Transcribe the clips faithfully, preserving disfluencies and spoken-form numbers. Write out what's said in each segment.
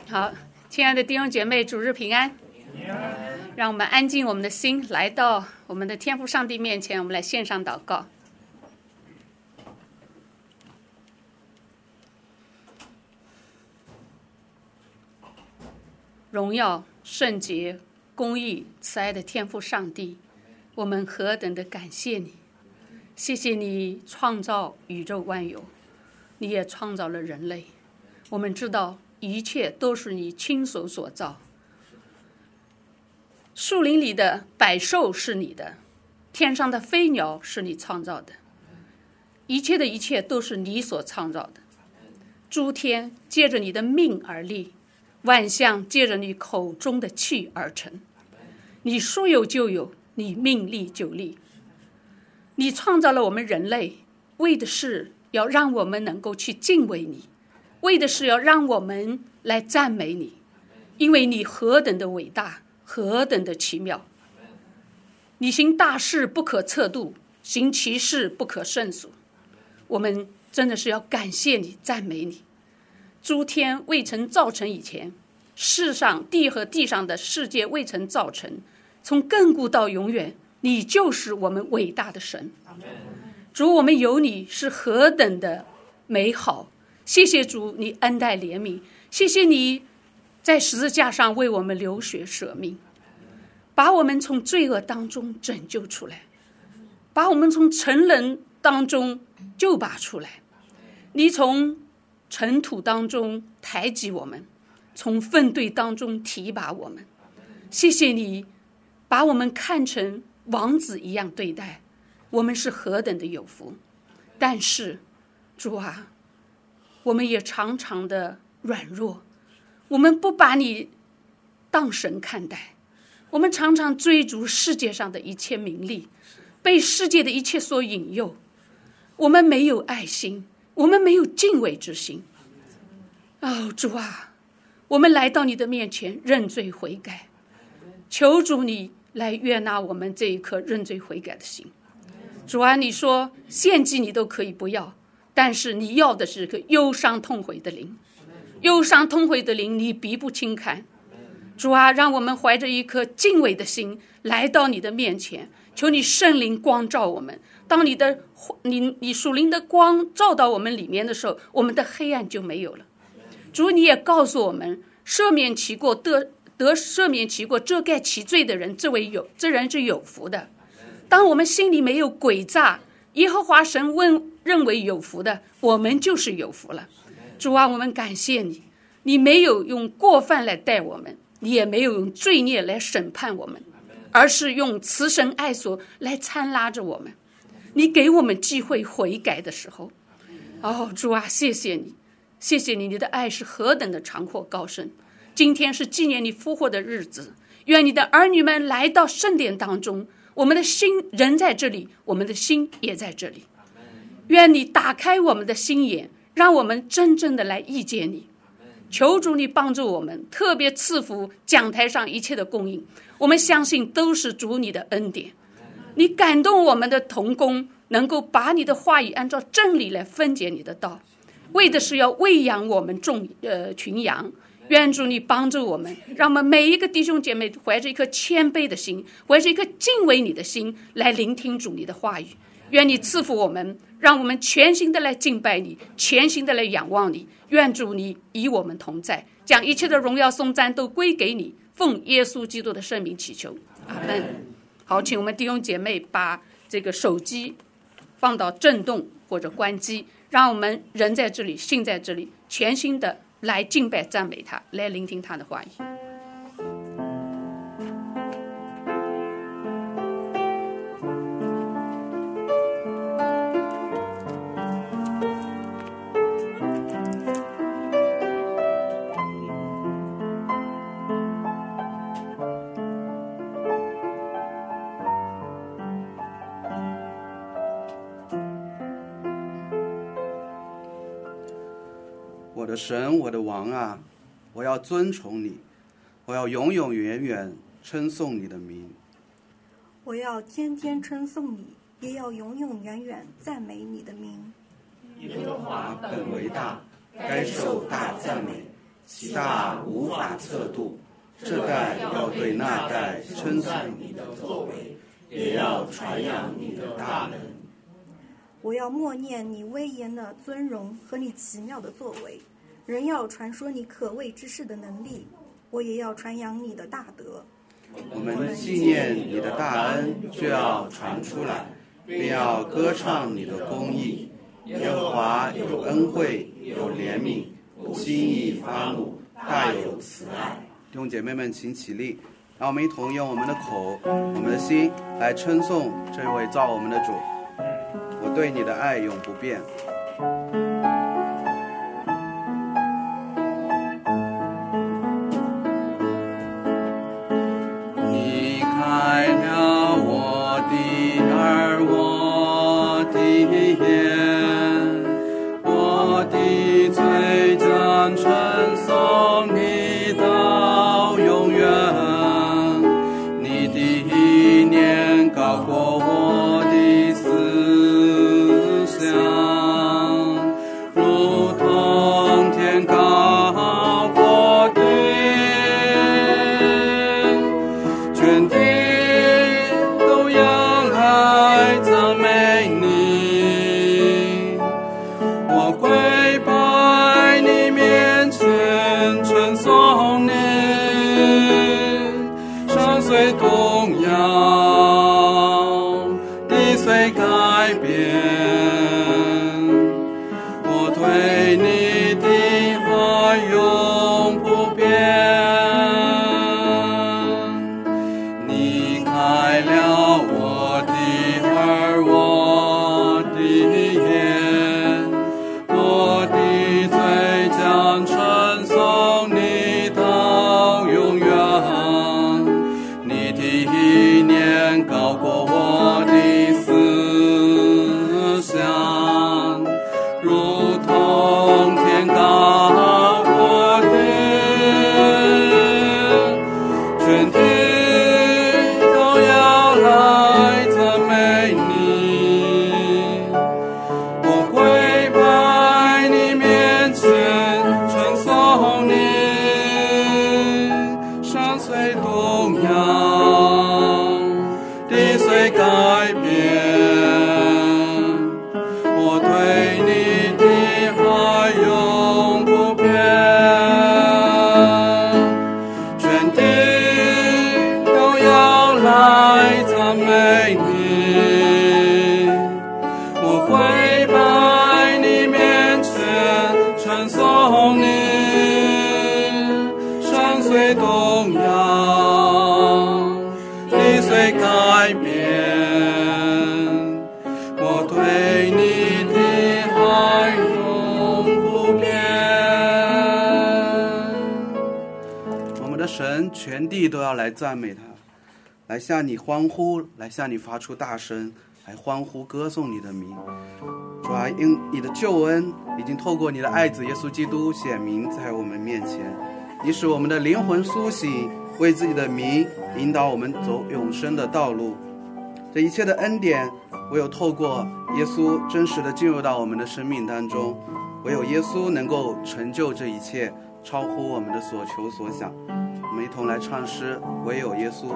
好，亲爱的弟兄姐妹，主日平安。让我们安静我们的心，来到我们的天父上帝面前，我们来献上祷告。荣耀、圣洁、公义、慈爱的天父上帝，我们何等的感谢你！谢谢你创造宇宙万有，你也创造了人类。我们知道一切都是你亲手所造。树林里的百兽是你的，天上的飞鸟是你创造的，一切的一切都是你所创造的。诸天借着你的命而立，万象借着你口中的气而成。你说有就有，你命立就立。你创造了我们人类，为的是要让我们能够去敬畏你，为的是要让我们来赞美你，因为你何等的伟大，何等的奇妙。你行大事不可测度，行奇事不可胜数。我们真的是要感谢你，赞美你。诸天未曾造成以前，世上地和地上的世界未曾造成，从亘古到永远，你就是我们伟大的神。主，我们有你是何等的美好。谢谢主，你恩待怜悯，谢谢你在十字架上为我们流血舍命，把我们从罪恶当中拯救出来，把我们从沉沦当中救拔出来。你从尘土当中抬举我们，从粪堆当中提拔我们。谢谢你把我们看成王子一样对待，我们是何等的有福。但是主啊，我们也常常的软弱，我们不把你当神看待，我们常常追逐世界上的一切名利，被世界的一切所引诱。我们没有爱心，我们没有敬畏之心。哦，主啊，我们来到你的面前认罪悔改，求主你来悦纳我们这一颗认罪悔改的心。主啊，你说献祭你都可以不要，但是你要的是个忧伤痛悔的灵，忧伤痛悔的灵你必不轻看。主啊，让我们怀着一颗敬畏的心来到你的面前，求你圣灵光照我们。当你的你你属灵的光照到我们里面的时候，我们的黑暗就没有了。主，你也告诉我们，赦免其过得得赦免其过遮盖其罪的人，这位有这人是有福的。当我们心里没有诡诈，耶和华神问认为有福的，我们就是有福了。主啊，我们感谢你，你没有用过犯来待我们，你也没有用罪孽来审判我们，而是用慈神爱所来参拉着我们。你给我们机会悔改的时候，哦，主啊，谢谢你，谢谢你，你的爱是何等的长阔高深。今天是纪念你复活的日子，愿你的儿女们来到圣殿当中，我们的心人在这里，我们的心也在这里。愿你打开我们的心眼，让我们真正的来遇见你。求主你帮助我们，特别赐福讲台上一切的供应，我们相信都是主你的恩典。你感动我们的同工，能够把你的话语按照真理来分解你的道，为的是要喂养我们众呃群羊。愿主你帮助我们，让我们每一个弟兄姐妹怀着一颗谦卑的心，怀着一颗敬畏你的心来聆听主你的话语。愿你赐福我们，让我们全心的来敬拜你，全心的来仰望你。愿主你与我们同在，将一切的荣耀颂赞都归给你，奉耶稣基督的圣名祈求，阿们。好，请我们弟兄姐妹把这个手机放到震动或者关机，让我们人在这里，心在这里，全心的来敬拜赞美他，来聆听他的话语。 我的神，我的王啊，我要尊崇你，我要永永远远称颂你的名。 我要天天称颂你，也要永永远远赞美你的名。 耶和华本为大，该受大赞美， 其大无法测度。这代要对那代称赞你的作为，也要传扬你的大能。 我要默念你威严的尊荣和你奇妙的作为，人要传说你可畏之事的能力，我也要传扬你的大德。 我们纪念你的大恩，就要传出来，并要歌唱你的公义。耶和华有恩惠，有怜悯，不轻易发怒，大有慈爱。弟兄姐妹们，请起立，让我们一同用我们的口、我们的心来称颂这位造我们的主。我对你的爱永不变。你开了我的耳，我的眼，我的嘴将称颂你到永远。你的意念高过我的思想，如同天高过地，全地都要来赞美你。我跪拜你面前，称颂你，山虽动摇，地虽改变，我对你的爱永不变。你开了我的耳，我的眼，我的嘴将称颂你到永远。你的意念高过我的思想，如同天高过地，全地都要来赞美你。我跪拜你面前，称颂你，山虽动摇，地虽改变，我对你的爱永不变。全地都要来赞美你。我跪拜你面前，称颂你，山虽动摇，地虽改变，我对你的爱永不变。我们的神，全地都要来赞美他，来向你欢呼，来向你发出大声，来欢呼歌颂你的名。主啊，因你的救恩已经透过你的爱子耶稣基督显明在我们面前，你使我们的灵魂苏醒，为自己的名引导我们走永生的道路。这一切的恩典唯有透过耶稣真实的进入到我们的生命当中，唯有耶稣能够成就这一切，超乎我们的所求所想。我们一同来唱诗，唯有耶稣。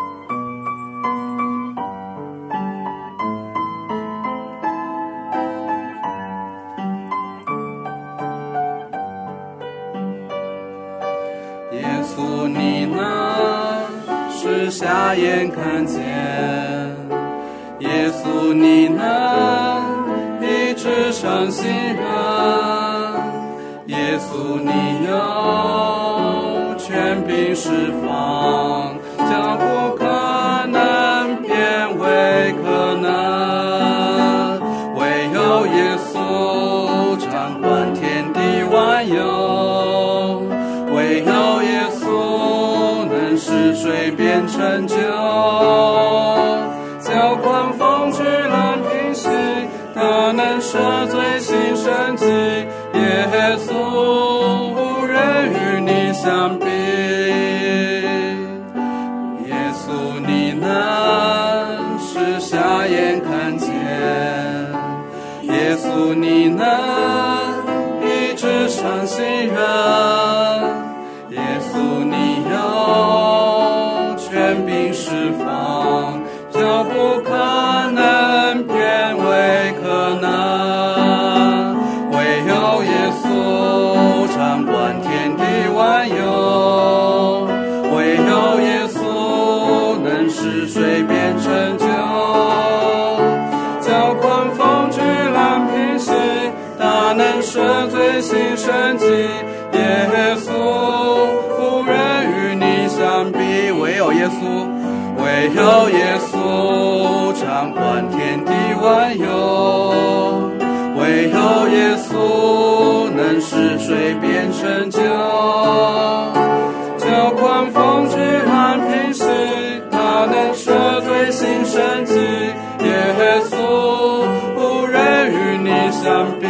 耶稣你能使瞎眼看见，耶稣你能医治伤心人，耶稣你有权柄释放，将不可能变为可能。唯有耶稣掌管天地万有，唯有耶稣能使水变成酒，浇灌风巨浪平息，他能赦罪行神迹。耶稣无人与你相比，耶稣你能使瞎眼看见，耶稣你能医治伤心人， 有不可能变为可能，唯有耶稣掌管天地万有，唯有耶稣能使水变成酒，叫狂风巨浪平息，大能赦罪行神迹，耶稣无人与你相比，唯有耶稣，唯有耶稣掌管天地万有，唯有耶稣能使水变成酒，叫狂风巨浪平息，他能赦罪行神迹，耶稣无人与你相比，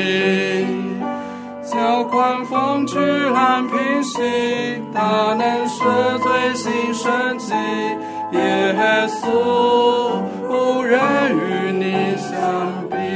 叫狂风巨浪平息，他能赦罪行神迹，耶稣无人与你相比。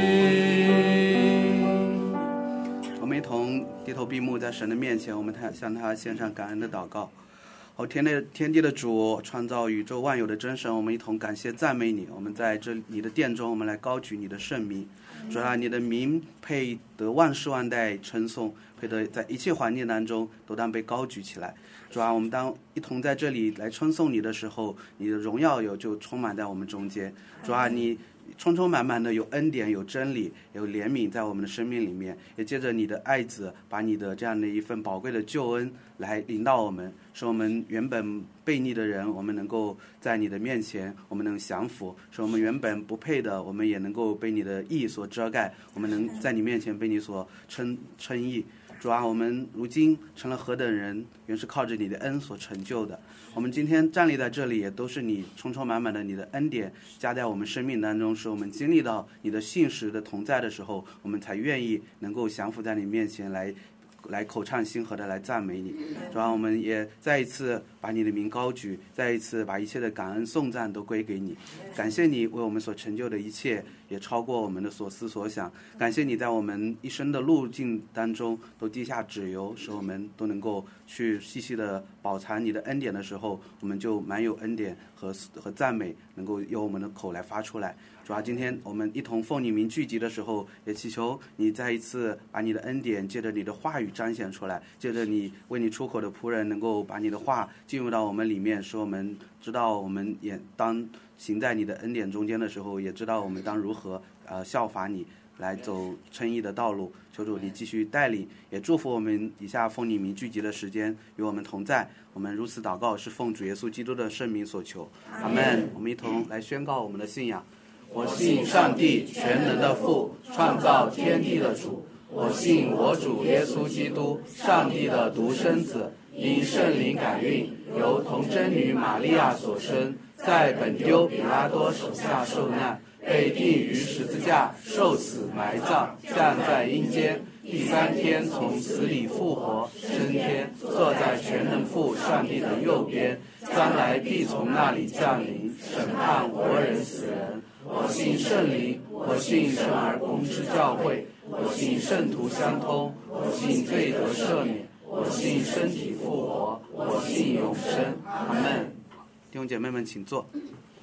我们一同低头闭目，在神的面前，我们向他献上感恩的祷告。好，天地天地的主，创造宇宙万有的真神，我们一同感谢赞美你。我们在这你的殿中，我们来高举你的圣名。主啊，你的名配得万世万代称颂，配得在一切环境当中都当被高举起来。主啊，我们当一同在这里来称颂你的时候，你的荣耀有就充满在我们中间。主啊，你充充满满的有恩典，有真理，有怜悯在我们的生命里面，也借着你的爱子，把你的这样的一份宝贵的救恩来领到我们，使我们原本悖逆的人，我们能够在你的面前，我们能降服；使我们原本不配的，我们也能够被你的义所遮盖，我们能在你面前被你所称称义。主啊，我们如今成了何等人，原是靠着你的恩所成就的。我们今天站立在这里，也都是你充充满满的你的恩典加在我们生命当中，使我们经历到你的信实的同在的时候，我们才愿意能够降服在你面前来来口唱心和的来赞美你。主啊，我们也再一次把你的名高举，再一次把一切的感恩颂赞都归给你。感谢你为我们所成就的一切，也超过我们的所思所想。感谢你在我们一生的路径当中都滴下脂油，使我们都能够去细细的饱尝你的恩典的时候，我们就满有恩典和和赞美能够由我们的口来发出来。主啊，今天我们一同奉你名聚集的时候，也祈求你再一次把你的恩典借着你的话语彰显出来，借着你为你出口的仆人能够把你的话进入到我们里面，使我们知道我们也当行在你的恩典中间的时候，也知道我们当如何呃效法你来走称义的道路。求主你继续带领，也祝福我们以下奉你名聚集的时间与我们同在。我们如此祷告是奉主耶稣基督的圣名所求，阿们。我们一同来宣告我们的信仰。我信上帝全能的父，创造天地的主。我信我主耶稣基督，上帝的独生子，因圣灵感孕，由童贞女玛利亚所生，在本丢彼拉多手下受难，被钉于十字架，受死埋葬，降在阴间，第三天从死里复活，升天，坐在全能父上帝的右边，将来必从那里降临，审判活人死人。我信圣灵，我信圣而公之教会，我信圣徒相通，我信罪得赦免，我信身体复活，我信永生。阿们。弟兄姐妹们，请坐。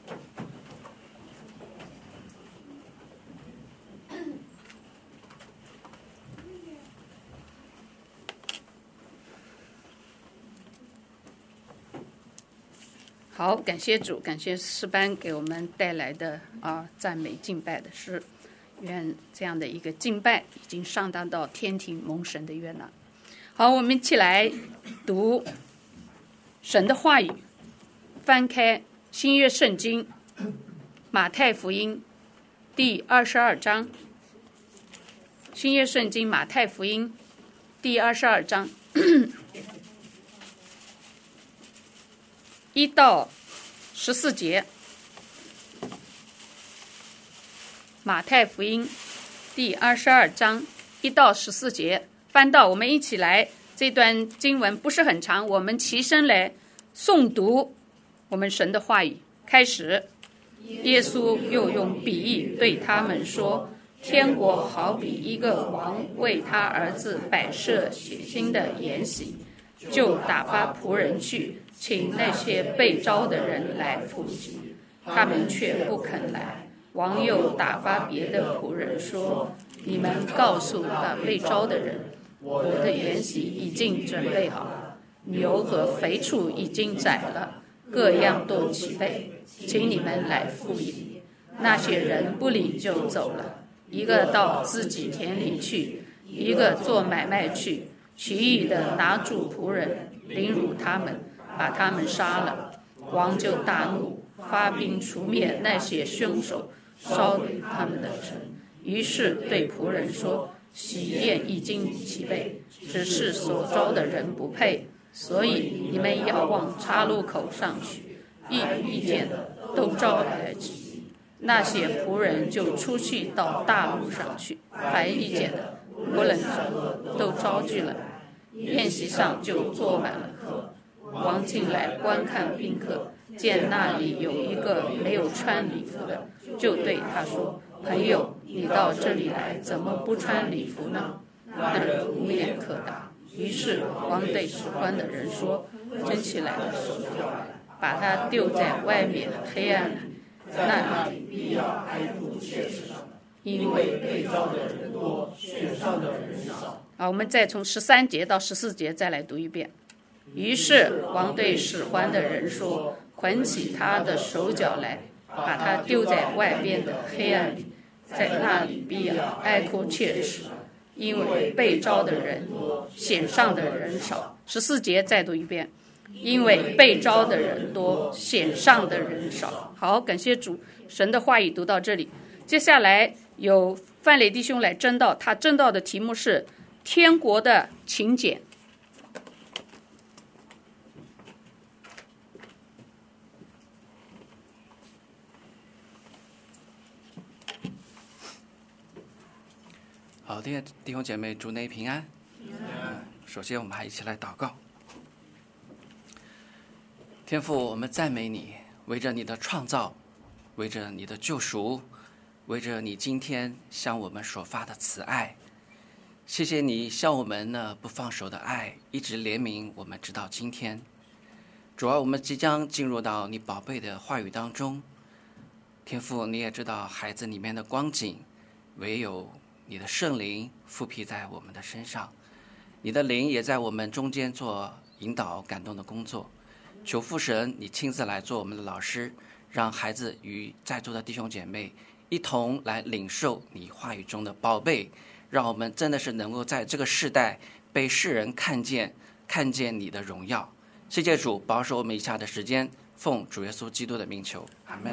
好，感谢主，感谢诗班给我们带来的啊赞美敬拜的诗。愿这样的一个敬拜已经上达到天庭蒙神的悦纳。好，我们一起来读神的话语，翻开新约圣经马太福音第二十二章。新约圣经马太福音第二十二章一到十四节。马太福音第二十二章一到十四节，翻到我们一起来，这段经文不是很长，我们齐声来诵读我们神的话语。开始，耶稣又用比喻对他们说，天国好比一个王为他儿子摆设血腥的筵席，就打发仆人去请那些被招的人来赴席。 他们却不肯来。王又打发别的仆人说：你们告诉那被招的人，我的筵席已经准备好了，牛和肥畜已经宰了，各样都齐备，请你们来赴饮。那些人不理就走了，一个到自己田里去，一个做买卖去，其余的拿住仆人，凌辱他们，把他们杀了。王就大怒，发兵除灭那些凶手，烧他们的城。于是对仆人说：喜宴已经齐备，只是所招的人不配，所以你们要往岔路口上去，一一见都招来去。那些仆人就出去到大路上去，白一见的无论都招聚了。宴席上就坐满了客。王进来观看宾客，见那里有一个没有穿礼服的，就对他说：朋友，你到这里来，怎么不穿礼服呢？那人无言可答。于是王对使官的人说：争起来的时候，把他丢在外面黑暗里，那里必要哀哭切齿，因为被招的人多，选上的人少。好，我们再从十三节到十四节再来读一遍。于是王对使唤的人说：捆起他的手脚来，把他丢在外边的黑暗里，在那里必要哀哭切齿，因为被招的人多，选上的人少。十四节再读一遍。因为被招的人多，选上的人少。好，感谢主，神的话语读到这里。接下来有范磊弟兄来证道，他证道的题目是天国的请柬。 好的，弟兄姐妹，主内平安。首先我们还一起来祷告。天父，我们赞美你，为着你的创造，为着你的救赎，为着你今天向我们所发的慈爱，谢谢你向我们呢不放手的爱，一直怜悯我们直到今天。主啊，我们即将进入到你宝贝的话语当中。天父，你也知道孩子里面的光景，唯有你的圣灵复辟在我们的身上，你的灵也在我们中间做引导感动的工作。求父神你亲自来做我们的老师，让孩子与在座的弟兄姐妹一同来领受你话语中的宝贝，让我们真的是能够在这个世代被世人看见，看见你的荣耀。谢谢主，保守我们以下的时间，奉主耶稣基督的名求，阿们。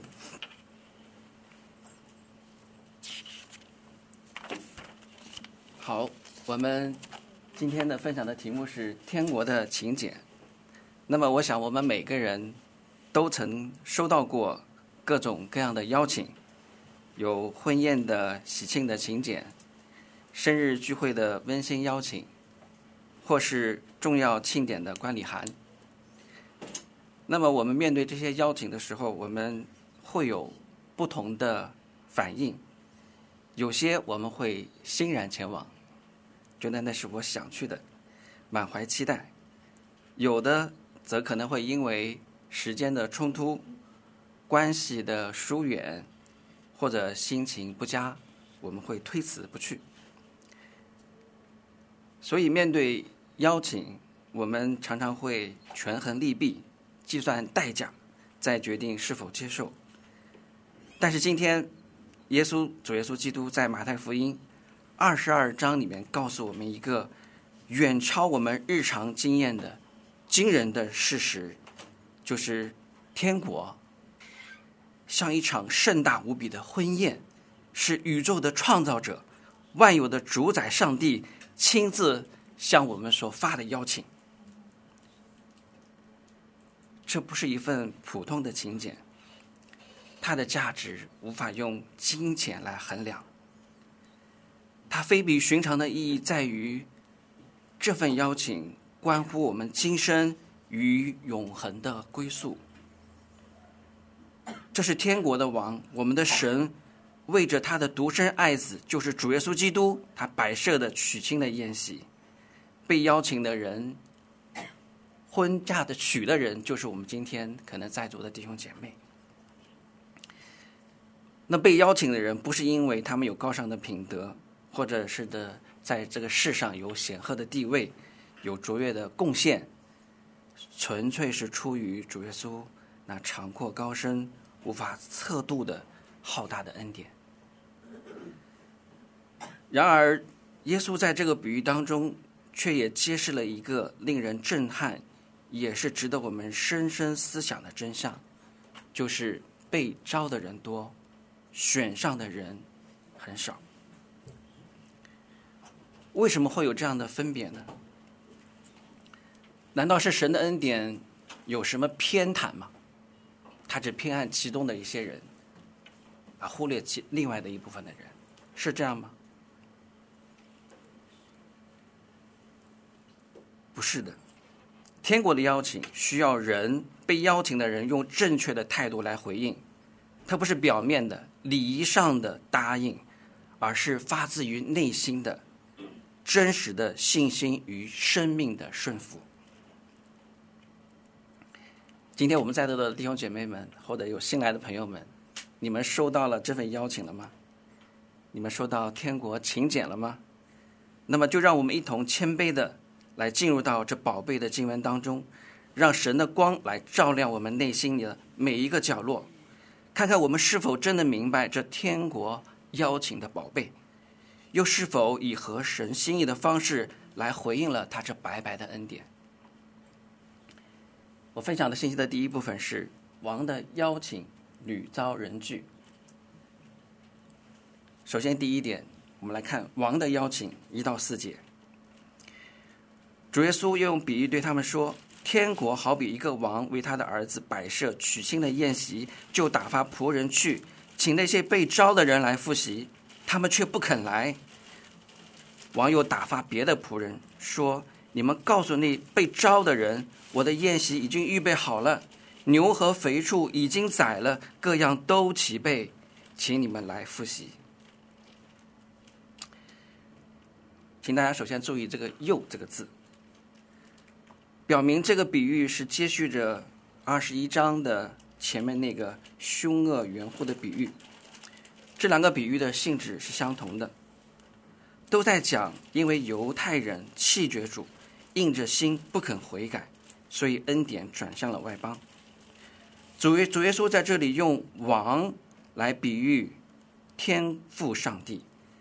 好，我们今天的分享的题目是天国的请柬。那么我想我们每个人都曾收到过各种各样的邀请，有婚宴的喜庆的请柬，生日聚会的温馨邀请，或是重要庆典的观礼函。那么我们面对这些邀请的时候，我们会有不同的反应，有些我们会欣然前往，觉得那是我想去的，满怀期待；有的则可能会因为时间的冲突、关系的疏远，或者心情不佳，我们会推辞不去。所以面对邀请，我们常常会权衡利弊，计算代价，再决定是否接受。但是今天耶稣主耶稣基督在马太福音二十二章里面告诉我们一个远超我们日常经验的惊人的事实，就是天国像一场盛大无比的婚宴，是宇宙的创造者、万有的主宰上帝亲自向我们所发的邀请。这不是一份普通的请柬，它的价值无法用金钱来衡量。它非比寻常的意义在于，这份邀请关乎我们今生与永恒的归宿。这是天国的王，我们的神，为着他的独生爱子，就是主耶稣基督，他摆设的娶亲的宴席。被邀请的人，婚嫁的娶的人，就是我们今天可能在座的弟兄姐妹。 那被邀请的人不是因为他们有高尚的品德，或者是的在这个世上有显赫的地位，有卓越的贡献，纯粹是出于主耶稣那长阔高深、无法测度的浩大的恩典。然而，耶稣在这个比喻当中，却也揭示了一个令人震撼，也是值得我们深深思想的真相，就是被招的人多，选上的人很少。为什么会有这样的分别呢？难道是神的恩典有什么偏袒吗？他只偏爱其中的一些人，啊，忽略其另外的一部分的人，是这样吗？不是的，天国的邀请需要人被邀请的人用正确的态度来回应，它不是表面的礼仪上的答应，而是发自于内心的真实的信心与生命的顺服。今天我们在座的弟兄姐妹们，或者有新来的朋友们，你们收到了这份邀请了吗？你们收到天国请柬了吗？那么就让我们一同谦卑的来进入到这宝贝的经文当中，让神的光来照亮我们内心的每一个角落，看看我们是否真的明白这天国邀请的宝贝，又是否以合神心意的方式来回应了他这白白的恩典。我分享的信息的第一部分是王的邀请屡遭人拒。首先第一点，我们来看王的邀请一到四节。主耶稣又用比喻对他们说，天国好比一个王为他的儿子摆设娶亲的宴席，就打发仆人去请那些被招的人来赴席，他们却不肯来。王又打发别的仆人说，你们告诉那被招的人，我的宴席已经预备好了，牛和肥畜已经宰了，各样都齐备，请你们来赴席。请大家首先注意这个又这个字，表明这个比喻是接续着二十一章的前面那个凶恶园户的比喻。这两个比喻的性质是相同的，都在讲因为犹太人弃绝主，硬着心不肯悔改，所以恩典转向了外邦。主耶主耶稣在这里用王来比喻天父上帝，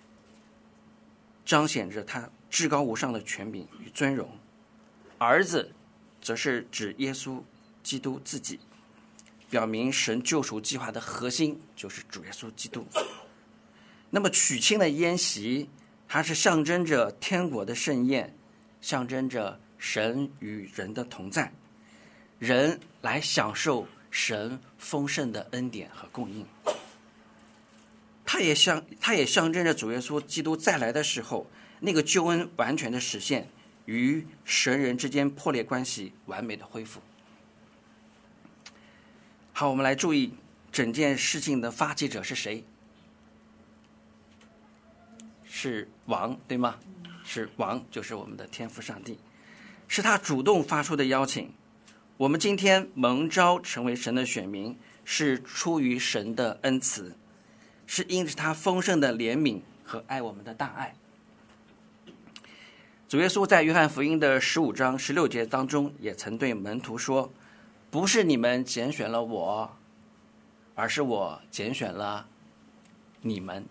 彰显着他至高无上的权柄与尊荣。儿子则是指耶稣基督自己，表明神救赎计划的核心就是主耶稣基督。那么娶亲的宴席，它是象征着天国的盛宴，象征着神与人的同在，人来享受神丰盛的恩典和供应。它也象它也象征着主耶稣基督再来的时候，那个救恩完全的实现，与神人之间破裂关系完美的恢复。好，我们来注意整件事情的发起者是谁？是王，对吗？是王，就是我们的天父上帝，是他主动发出的邀请。我们今天蒙召成为神的选民，是出于神的恩慈，是因着他丰盛的怜悯和爱我们的大爱。主耶稣在约翰福音的十五章十六节当中也曾对门徒说，不是你们拣选了我，而是我拣选了你们。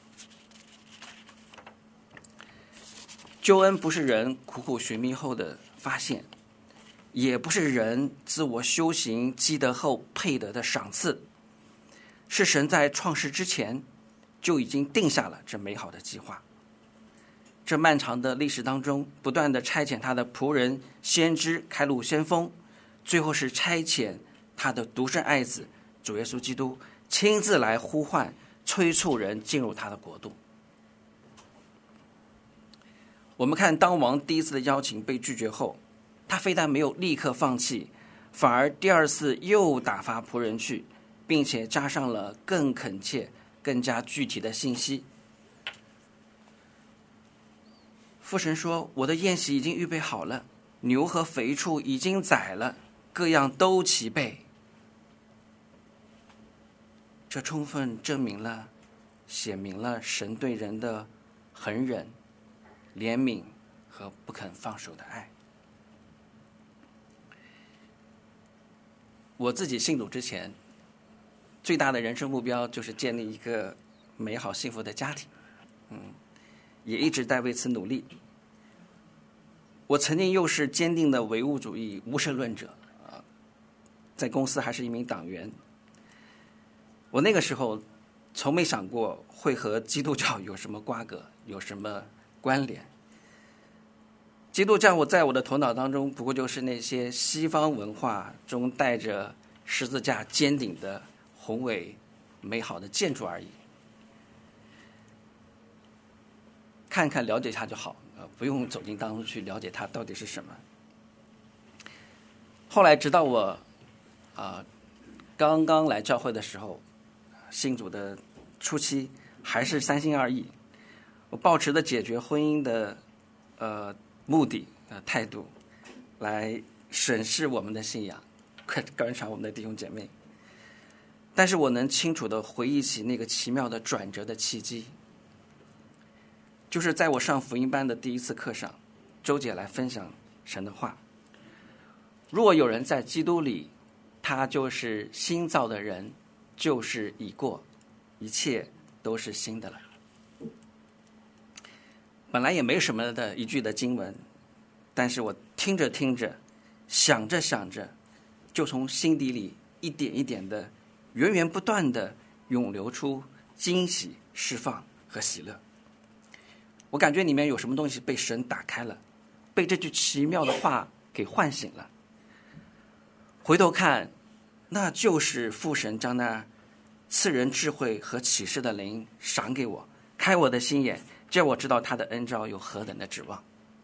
救恩不是人苦苦寻觅后的发现，也不是人自我修行积德后配得的赏赐，是神在创世之前就已经定下了这美好的计划。这漫长的历史当中，不断的差遣他的仆人先知开路先锋，最后是差遣他的独生爱子主耶稣基督亲自来呼唤催促人进入他的国度。我们看当王第一次的邀请被拒绝后，他非但没有立刻放弃，反而第二次又打发仆人去，并且加上了更恳切更加具体的信息。父神说，我的宴席已经预备好了，牛和肥畜已经宰了，各样都齐备。 这充分证明了、写明了神对人的恒忍、怜悯和不肯放手的爱。我自己信主之前，最大的人生目标就是建立一个美好幸福的家庭，嗯，也一直在为此努力。我曾经又是坚定的唯物主义无神论者啊，在公司还是一名党员。我那个时候从没想过会和基督教有什么瓜葛，有什么关联。基督教我在我的头脑当中不过就是那些西方文化中带着十字架尖顶的宏伟美好的建筑而已，看看了解一下就好，呃，不用走进当中去了解它到底是什么。后来直到我啊、呃、刚刚来教会的时候，信主的初期还是三心二意，我抱持的解决婚姻的呃目的呃态度来审视我们的信仰，观察我们的弟兄姐妹。但是我能清楚地回忆起那个奇妙的转折的契机，就是在我上福音班的第一次课上，周姐来分享神的话。若有人在基督里，他就是新造的人，旧事已过，一切都是新的了。本来也没什么的一句的经文，但是我听着听着，想着想着，就从心底里一点一点的源源不断的涌流出惊喜、释放和喜乐。我感觉里面有什么东西被神打开了，被这句奇妙的话给唤醒了。回头看，那就是父神将那赐人智慧和启示的灵赏给我，开我的心眼，叫我知道他的恩召有何等的指望。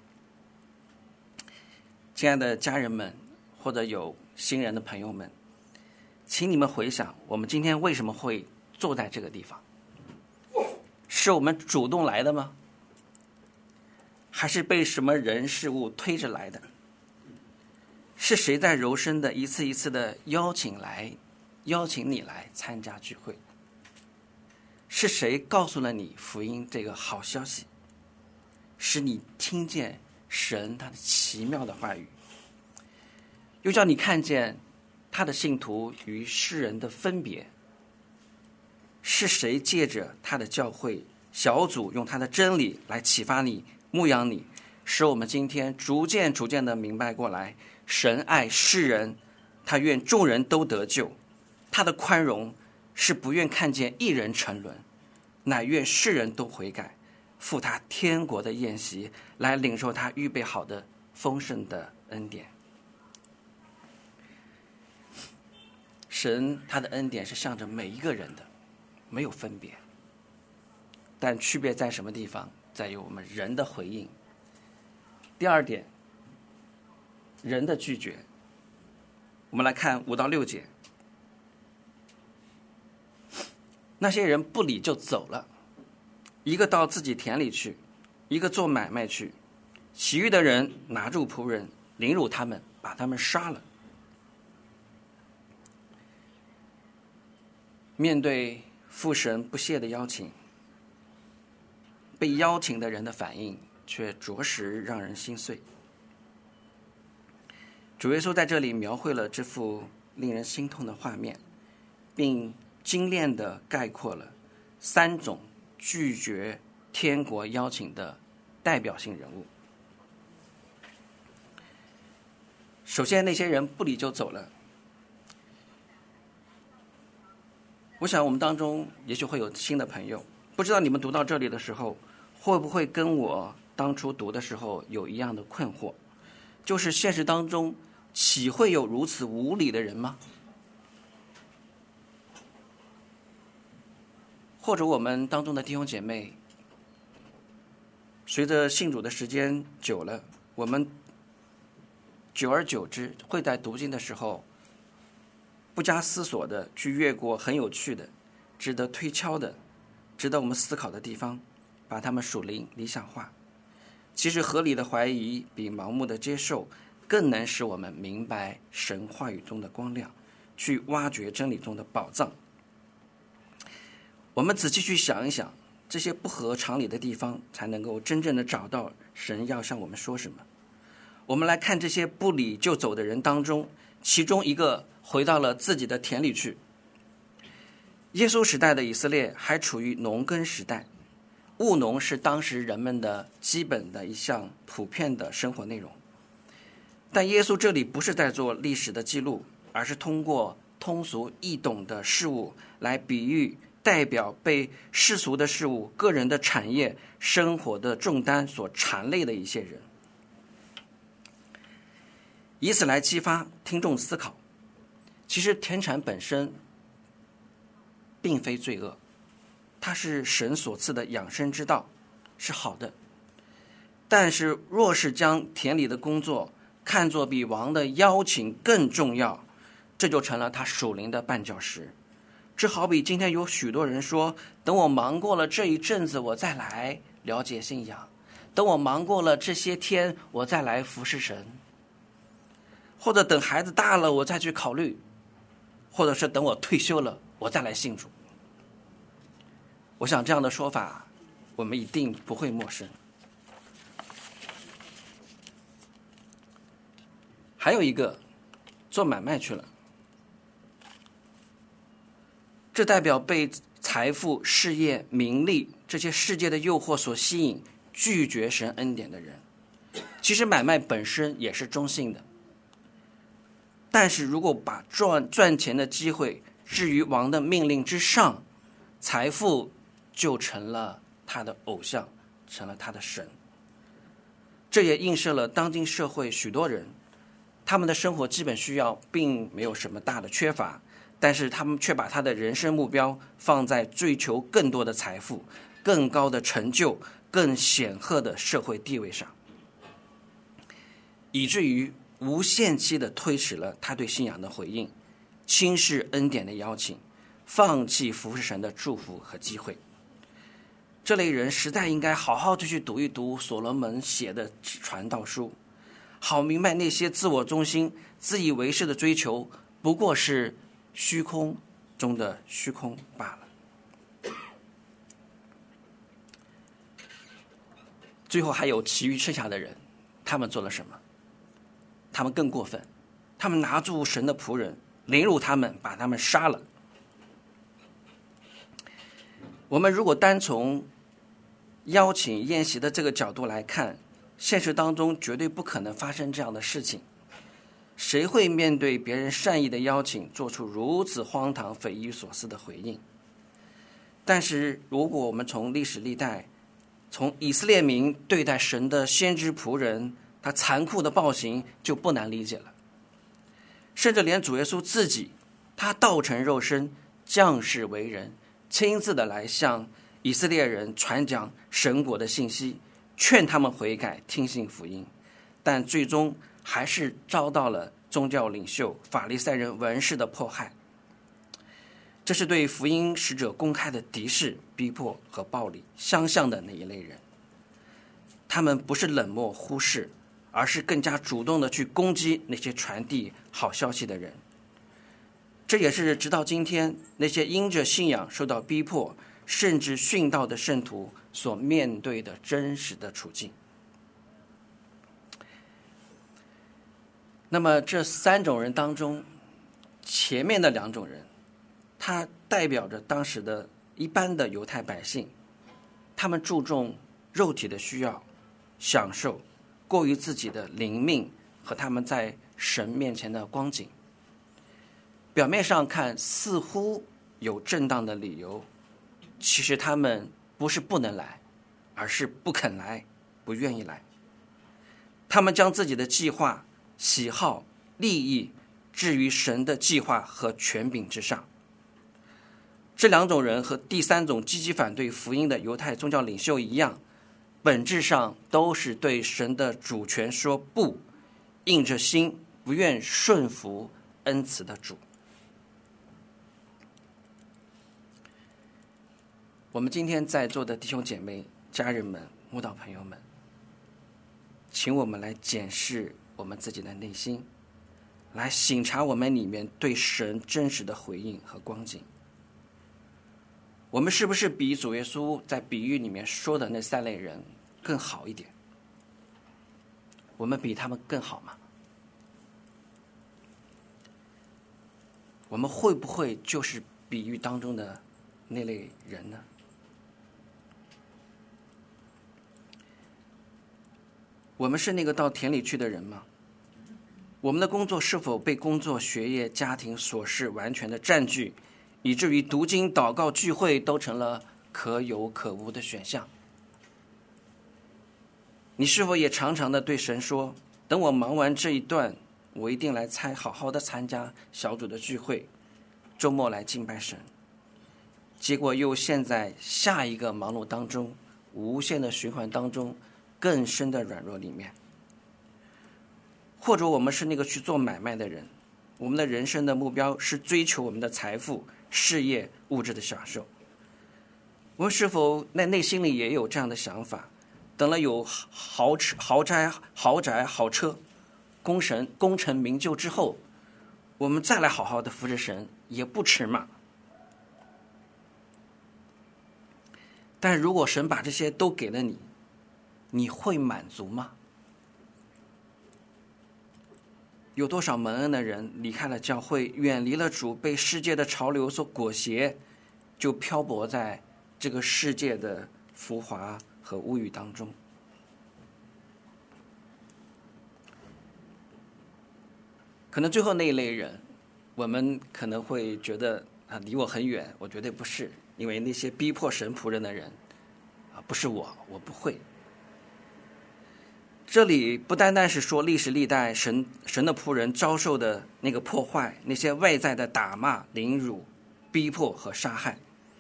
亲爱的家人们，或者有新人的朋友们，请你们回想，我们今天为什么会坐在这个地方？是我们主动来的吗？还是被什么人事物推着来的？是谁在柔声的一次一次的邀请来，邀请你来参加聚会？是谁告诉了你福音这个好消息，使你听见神他的奇妙的话语，又叫你看见他的信徒与世人的分别？是谁借着他的教会小组，用他的真理来启发你、牧养你，使我们今天逐渐逐渐的明白过来，神爱世人，他愿众人都得救，他的宽容是不愿看见一人沉沦，乃愿世人都悔改，赴他天国的宴席，来领受他预备好的丰盛的恩典。神他的恩典是向着每一个人的，没有分别，但区别在什么地方？在于我们人的回应。第二点，人的拒绝。我们来看五到六节。那些人不理就走了，一个到自己田里去，一个做买卖去，其余的人拿住仆人，凌辱他们，把他们杀了。面对父神不懈的邀请，被邀请的人的反应却着实让人心碎。主耶稣在这里描绘了这幅令人心痛的画面，并精炼地概括了三种拒绝天国邀请的代表性人物。首先，那些人不理就走了。我想我们当中也许会有新的朋友，不知道你们读到这里的时候，会不会跟我当初读的时候有一样的困惑，就是现实当中岂会有如此无理的人吗？或者我们当中的弟兄姐妹，随着信主的时间久了，我们久而久之会在读经的时候不加思索的去越过很有趣的、值得推敲的、值得我们思考的地方，把它们属灵理想化。其实合理的怀疑比盲目的接受更能使我们明白神话语中的光亮，去挖掘真理中的宝藏。 我们仔细去想一想，这些不合常理的地方，才能够真正的找到神要向我们说什么。我们来看这些不理就走的人当中，其中一个回到了自己的田里去。耶稣时代的以色列还处于农耕时代，务农是当时人们的基本的一项普遍的生活内容。但耶稣这里不是在做历史的记录，而是通过通俗易懂的事物来比喻代表被世俗的事物、个人的产业、生活的重担所缠累的一些人，以此来激发听众思考。其实田产本身并非罪恶，它是神所赐的养生之道，是好的。但是若是将田里的工作看作比王的邀请更重要，这就成了他属灵的绊脚石。这好比今天有许多人说，等我忙过了这一阵子我再来了解信仰，等我忙过了这些天我再来服侍神，或者等孩子大了我再去考虑，或者是等我退休了我再来信主。我想这样的说法我们一定不会陌生。还有一个做买卖去了，这代表被财富、事业、名利这些世界的诱惑所吸引，拒绝神恩典的人。其实买卖本身也是中性的，但是如果把赚赚钱的机会置于王的命令之上，财富就成了他的偶像，成了他的神。这也映射了当今社会许多人，他们的生活基本需要并没有什么大的缺乏，但是他们却把他的人生目标放在追求更多的财富、更高的成就、更显赫的社会地位上，以至于无限期地推迟了他对信仰的回应，轻视恩典的邀请，放弃服侍神的祝福和机会。这类人实在应该好好的去读一读所罗门写的传道书，好明白那些自我中心、自以为是的追求不过是虚空中的虚空罢了。最后还有其余剩下的人，他们做了什么？他们更过分，他们拿住神的仆人，凌辱他们，把他们杀了。我们如果单从邀请宴席的这个角度来看，现实当中绝对不可能发生这样的事情。谁会面对别人善意的邀请做出如此荒唐匪夷所思的回应？但是如果我们从历史历代，从以色列民对待神的先知仆人他残酷的暴行，就不难理解了。甚至连主耶稣自己，他道成肉身，降世为人，亲自的来向以色列人传讲神国的信息，劝他们悔改听信福音，但最终还是遭到了宗教领袖法利赛人文士的迫害。这是对福音使者公开的敌视、逼迫和暴力相向的那一类人。他们不是冷漠忽视，而是更加主动的去攻击那些传递好消息的人。这也是直到今天那些因着信仰受到逼迫甚至殉道的圣徒所面对的真实的处境。那么这三种人当中，前面的两种人，它代表着当时的一般的犹太百姓，他们注重肉体的需要、享受，过于自己的灵命和他们在神面前的光景。表面上看似乎有正当的理由，其实他们不是不能来，而是不肯来，不愿意来。他们将自己的计划、喜好、利益置于神的计划和权柄之上。这两种人和第三种积极反对福音的犹太宗教领袖一样，本质上都是对神的主权说不，硬着心不愿顺服恩慈的主。我们今天在座的弟兄姐妹、家人们、慕道朋友们，请我们来检视我们自己的内心，来省察我们里面对神真实的回应和光景。 我们是不是比主耶稣在比喻里面说的那三类人更好一点？我们比他们更好吗？我们会不会就是比喻当中的那类人呢？我们是那个到田里去的人吗？我们的工作是否被工作、学业、家庭琐事完全的占据，以至于读经、祷告、聚会都成了可有可无的选项？你是否也常常的对神说，等我忙完这一段，我一定来参好好的参加小组的聚会，周末来敬拜神，结果又陷在下一个忙碌当中，无限的循环当中，更深的软弱里面。或者我们是那个去做买卖的人，我们的人生的目标是追求我们的财富、事业、物质的享受。我们是否在内心里也有这样的想法，等了有豪车、豪宅、豪宅、好车，功神功成名就之后，我们再来好好的服侍神也不迟嘛？但如果神把这些都给了你，你会满足吗？有多少蒙恩的人离开了教会，远离了主，被世界的潮流所裹挟，就漂泊在这个世界的浮华和物欲当中。可能最后那一类人，我们可能会觉得啊，离我很远，我绝对不是，因为那些逼迫神仆人的人啊，不是我，我不会。这里不单单是说历史历代神神的仆人遭受的那个破坏，那些外在的打骂、凌辱、逼迫和杀害。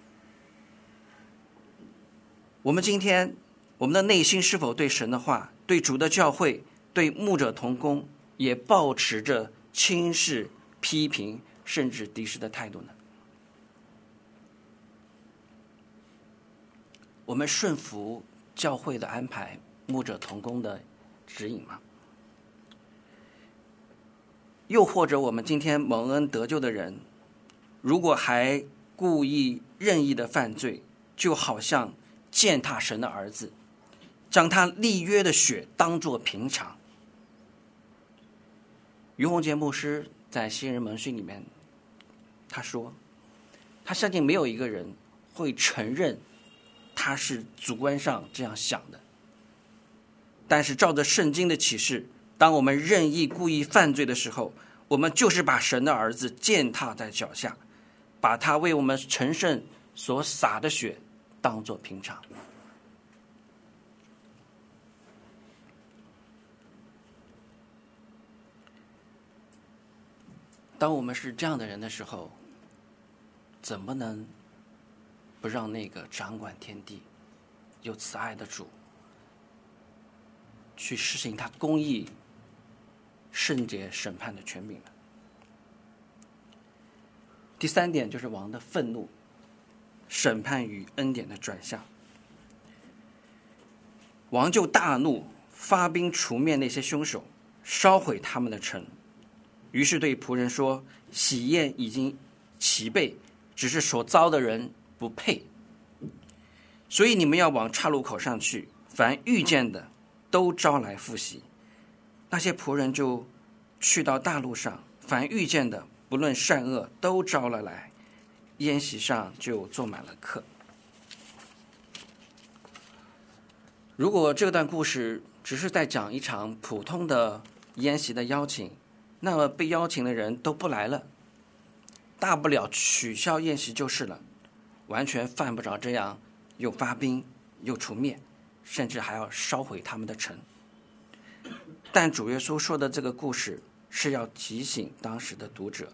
我们今天，我们的内心是否对神的话、对主的教会、对牧者同工，也抱持着轻视、批评甚至敌视的态度呢？我们顺服教会的安排、牧者同工的指引吗？又或者我们今天蒙恩得救的人，如果还故意任意的犯罪，就好像践踏神的儿子，将他立约的血当作平常。于洪杰牧师在新人门训里面他说，他相信没有一个人会承认他是主观上这样想的，但是照着圣经的启示，当我们任意故意犯罪的时候，我们就是把神的儿子践踏在脚下，把他为我们成圣所洒的血当作平常。当我们是这样的人的时候，怎么能不让那个掌管天地、有慈爱的主去实行他公义、圣洁审判的权柄呢？第三点就是王的愤怒、审判与恩典的转向。王就大怒，发兵除灭那些凶手，烧毁他们的城。于是对仆人说：喜宴已经齐备，只是所招的人不配，所以你们要往岔路口上去，凡遇见的都招来赴席。那些仆人就去到大路上，凡遇见的不论善恶都招了来，宴席上就坐满了客。如果这段故事只是在讲一场普通的宴席的邀请，那么被邀请的人都不来了，大不了取消宴席就是了，完全犯不着这样又发兵又除灭，甚至还要烧毁他们的城。但主耶稣说的这个故事是要提醒当时的读者，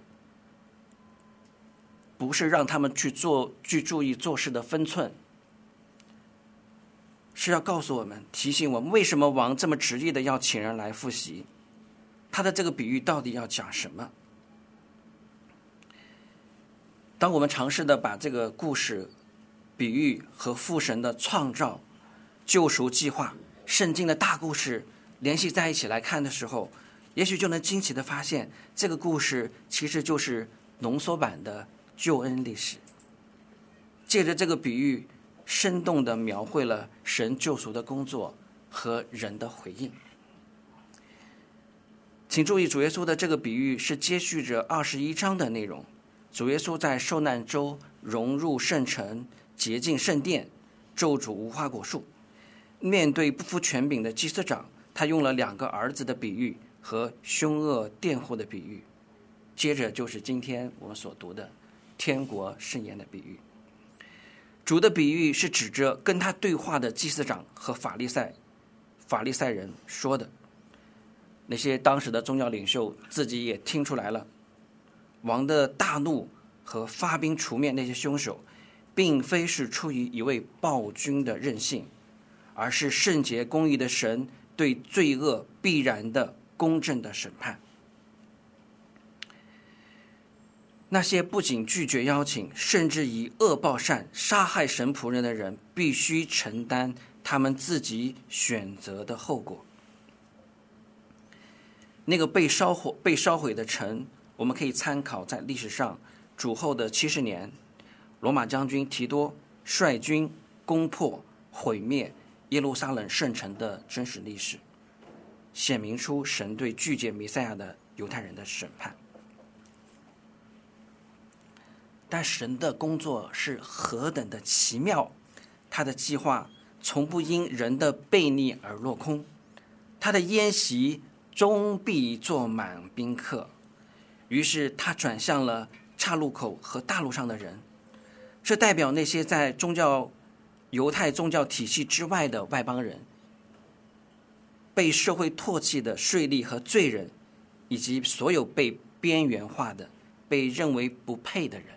不是让他们去做去注意做事的分寸，是要告诉我们，提醒我们为什么王这么执意的要请人来赴席，他的这个比喻到底要讲什么？当我们尝试的把这个故事、比喻和父神的创造、救赎计划、圣经的大故事联系在一起来看的时候，也许就能惊奇的发现，这个故事其实就是浓缩版的救恩历史。 借着这个比喻，生动地描绘了神救赎的工作和人的回应。请注意，主耶稣的这个比喻是接续着二十一章的内容。主耶稣在受难周融入圣城，洁净圣殿，咒诅无花果树。面对不服权柄的祭司长，他用了两个儿子的比喻和凶恶佃户的比喻。接着就是今天我们所读的天国盛宴的比喻。主的比喻是指着跟他对话的祭司长和法利赛法利赛人说的。那些当时的宗教领袖自己也听出来了，王的大怒和发兵除灭那些凶手，并非是出于一位暴君的任性，而是圣洁公义的神对罪恶必然的公正的审判。那些不仅拒绝邀请，甚至以恶报善杀害神仆人的人，必须承担他们自己选择的后果。那个被烧火被烧毁的城，我们可以参考在历史上主后的七十年，罗马将军提多率军攻破毁灭耶路撒冷圣城的真实历史，显明出神对拒绝弥赛亚的犹太人的审判。但神的工作是何等的奇妙，他的计划从不因人的悖逆而落空，他的宴席终必坐满宾客。于是他转向了岔路口和大路上的人，这代表那些在宗教犹太宗教体系之外的外邦人，被社会唾弃的税吏和罪人，以及所有被边缘化的被认为不配的人。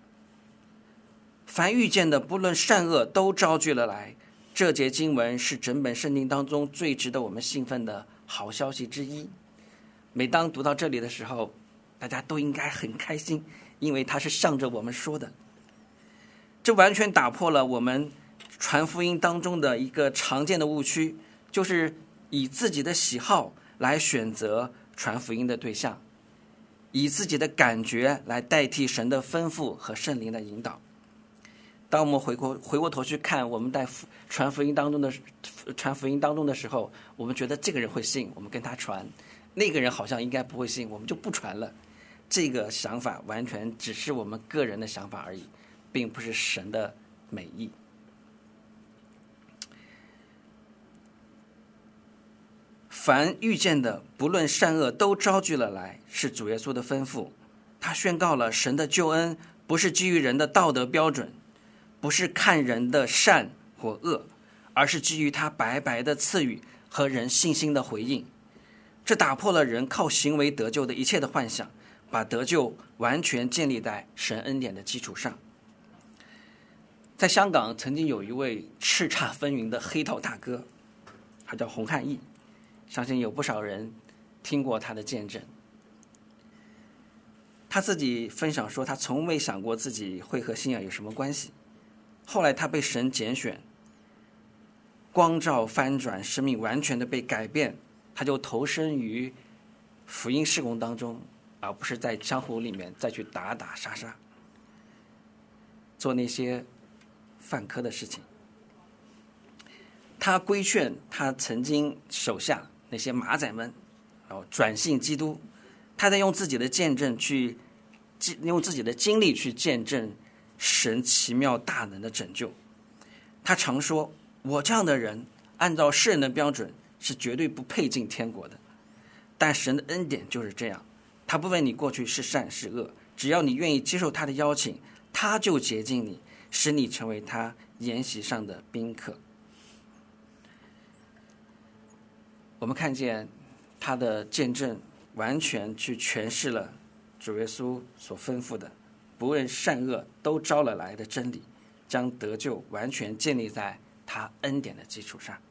凡遇见的不论善恶都招聚了来。这节经文是整本圣经当中最值得我们兴奋的好消息之一。每当读到这里的时候，大家都应该很开心，因为它是向着我们说的。这完全打破了我们传福音当中的一个常见的误区，就是以自己的喜好来选择传福音的对象，以自己的感觉来代替神的吩咐和圣灵的引导。当我们回过回过头去看我们在传福音当中的传福音当中的时候，我们觉得这个人会信，我们跟他传；那个人好像应该不会信，我们就不传了。这个想法完全只是我们个人的想法而已，并不是神的美意。凡遇见的不论善恶都招聚了来，是主耶稣的吩咐。他宣告了神的救恩不是基于人的道德标准，不是看人的善或恶，而是基于他白白的赐予和人信心的回应。这打破了人靠行为得救的一切的幻想，把得救完全建立在神恩典的基础上。在香港曾经有一位叱咤风云的黑道大哥，他叫洪汉义，相信有不少人听过他的见证。他自己分享说，他从未想过自己会和信仰有什么关系。后来他被神拣选，光照翻转，生命完全的被改变，他就投身于福音事工当中，而不是在江湖里面再去打打杀杀，做那些犯科的事情。他规劝他曾经手下那些马仔们，然后转信基督。他在用自己的见证去，用自己的经历去见证神奇妙大能的拯救。他常说，我这样的人按照世人的标准是绝对不配进天国的，但神的恩典就是这样，他不问你过去是善是恶，只要你愿意接受他的邀请，他就洁净你，使你成为他筵席上的宾客。我们看见他的见证完全去诠释了主耶稣所吩咐的不论善恶都招了来的真理，将得救完全建立在他恩典的基础上。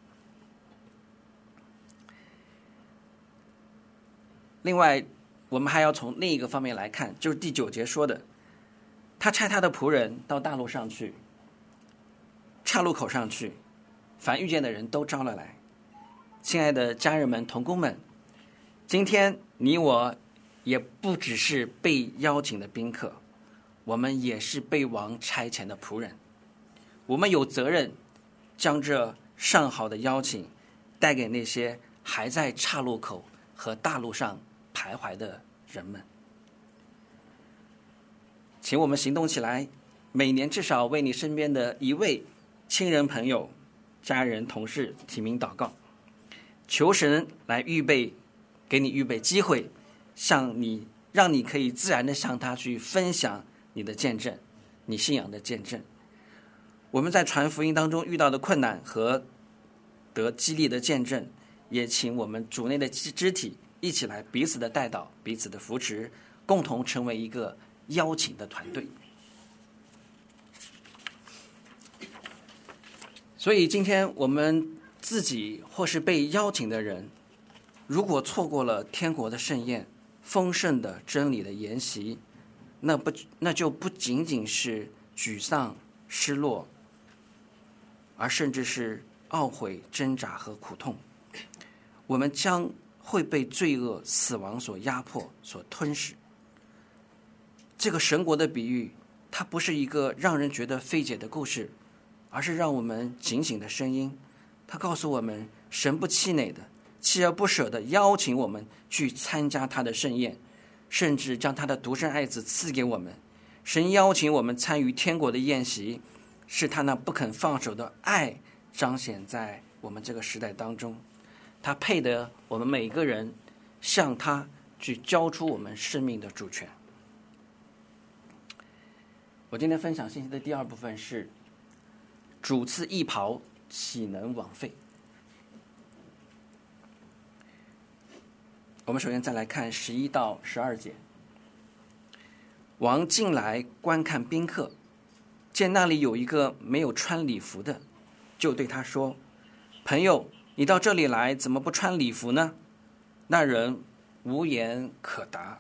另外我们还要从另一个方面来看，就是第九节说的，他差他的仆人到大路上去，岔路口上去，凡遇见的人都招了来。亲爱的家人们、同工们，今天你我也不只是被邀请的宾客，我们也是被王差遣的仆人。 我们有责任将这上好的邀请带给那些还在岔路口和大路上徘徊的人们。请我们行动起来，每年至少为你身边的一位亲人、朋友、家人、同事提名祷告，求神来预备，给你预备机会，向你，让你可以自然的向他去分享你的见证，你信仰的见证。我们在传福音当中遇到的困难和得激励的见证，也请我们主内的肢体一起来彼此的带导，彼此的扶持，共同成为一个邀请的团队。所以今天我们自己或是被邀请的人，如果错过了天国的盛宴、丰盛的真理的研习，那不那就不仅仅是沮丧、失落，而甚至是懊悔、挣扎和苦痛。我们将会被罪恶、死亡所压迫、所吞噬。这个神国的比喻，它不是一个让人觉得费解的故事，而是让我们警醒的声音。它告诉我们，神不气馁的、锲而不舍的邀请我们去参加他的盛宴，甚至将他的独生爱子赐给我们。神邀请我们参与天国的宴席，是他那不肯放手的爱彰显在我们这个时代当中。他配得我们每个人向他去交出我们生命的主权。我今天分享信息的第二部分是，主赐义袍，岂能枉费？我们首先再来看十一到十二节。王进来观看宾客，见那里有一个没有穿礼服的，就对他说：“朋友，你到这里来，怎么不穿礼服呢？”那人无言可答。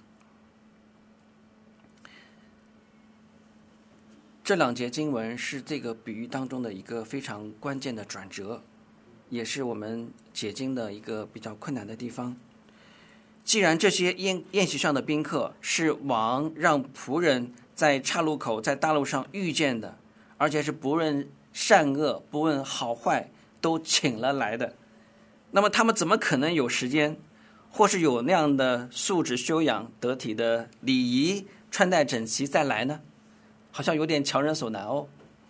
这两节经文是这个比喻当中的一个非常关键的转折，也是我们解经的一个比较困难的地方。既然这些宴宴席上的宾客是王让仆人在岔路口、在大路上遇见的，而且是不论善恶、不问好坏都请了来的，那么他们怎么可能有时间，或是有那样的素质修养、得体的礼仪、穿戴整齐再来呢？好像有点强人所难哦。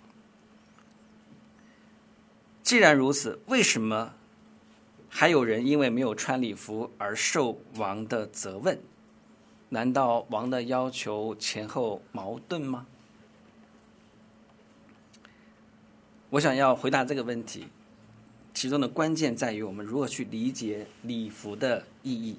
既然如此，为什么还有人因为没有穿礼服而受王的责问？难道王的要求前后矛盾吗？我想要回答这个问题，其中的关键在于我们如何去理解礼服的意义。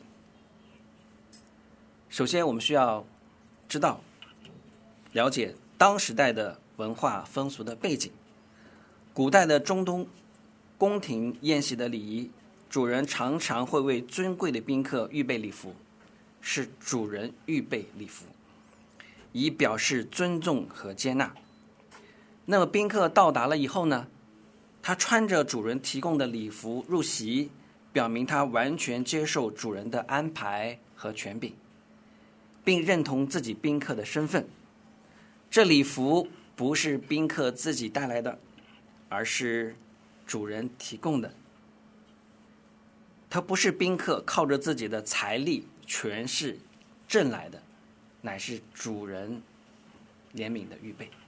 首先，我们需要知道、了解当时代的文化风俗的背景。古代的中东宫廷宴席的礼仪，主人常常会为尊贵的宾客预备礼服，是主人预备礼服，以表示尊重和接纳。那么宾客到达了以后呢，他穿着主人提供的礼服入席，表明他完全接受主人的安排和权柄，并认同自己宾客的身份。这礼服不是宾客自己带来的，而是主人提供的。它不是宾客靠着自己的财力、权势挣来的，乃是主人怜悯的预备。